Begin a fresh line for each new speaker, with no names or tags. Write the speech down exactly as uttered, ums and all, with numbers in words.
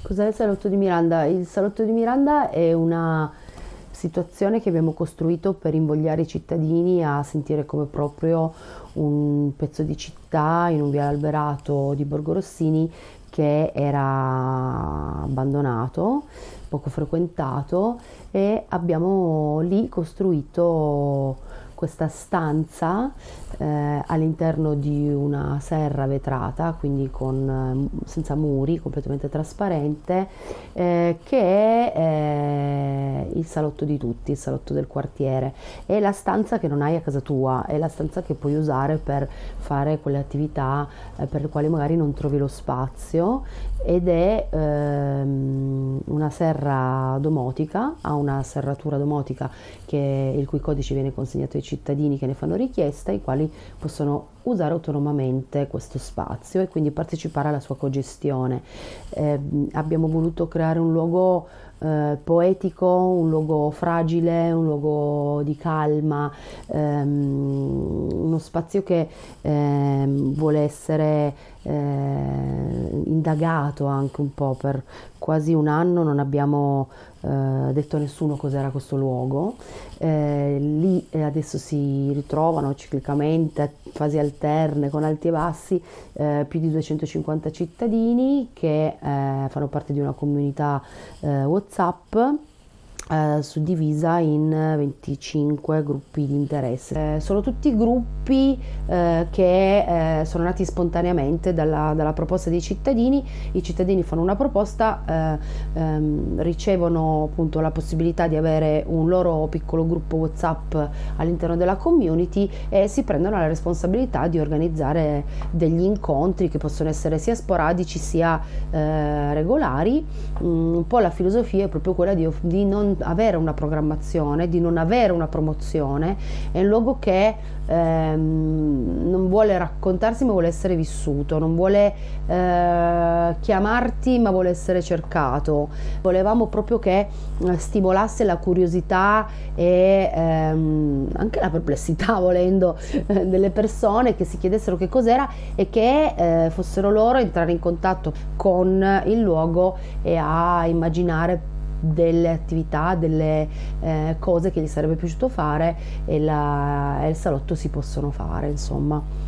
Cos'è il salotto di Miranda? Il salotto di Miranda è una situazione che abbiamo costruito per invogliare i cittadini a sentire come proprio un pezzo di città in un viale Alberato di Borgo Rossini che era abbandonato, poco frequentato, e abbiamo lì costruito questa stanza eh, all'interno di una serra vetrata, quindi con, eh, senza muri, completamente trasparente, eh, che è eh, il salotto di tutti, il salotto del quartiere. È la stanza che non hai a casa tua, è la stanza che puoi usare per fare quelle attività eh, per le quali magari non trovi lo spazio, ed è ehm, una serra domotica, ha una serratura domotica che, il cui codice viene consegnato ai cittadini che ne fanno richiesta, i quali possono usare autonomamente questo spazio e quindi partecipare alla sua cogestione. Eh, abbiamo voluto creare un luogo eh, poetico, un luogo fragile, un luogo di calma, ehm, uno spazio che ehm, vuole essere eh, indagato anche un po'. Per quasi un anno non abbiamo eh, detto a nessuno cos'era questo luogo. Eh, lì eh, adesso si ritrovano ciclicamente, a fasi alterne, con alti e bassi, eh, più di duecentocinquanta cittadini che eh, fanno parte di una comunità eh, WhatsApp eh, suddivisa in venticinque gruppi di interesse. Eh, sono tutti gruppi eh, che eh, sono nati spontaneamente dalla, dalla proposta dei cittadini. I cittadini fanno una proposta, eh, ehm, ricevono appunto la possibilità di avere un loro piccolo gruppo WhatsApp all'interno della community e si prendono la responsabilità di organizzare degli incontri che possono essere sia sporadici sia eh, regolari. Mm, un po' la filosofia è proprio quella di, di non avere una programmazione, di non avere una promozione. È un luogo che ehm, non vuole raccontarsi ma vuole essere vissuto, non vuole eh, chiamarti ma vuole essere cercato. Volevamo proprio che eh, stimolasse la curiosità e ehm, anche la perplessità, volendo, eh, delle persone, che si chiedessero che cos'era e che eh, fossero loro a entrare in contatto con il luogo e a immaginare delle attività, delle eh, cose che gli sarebbe piaciuto fare, e, la, e il salotto si possono fare, insomma.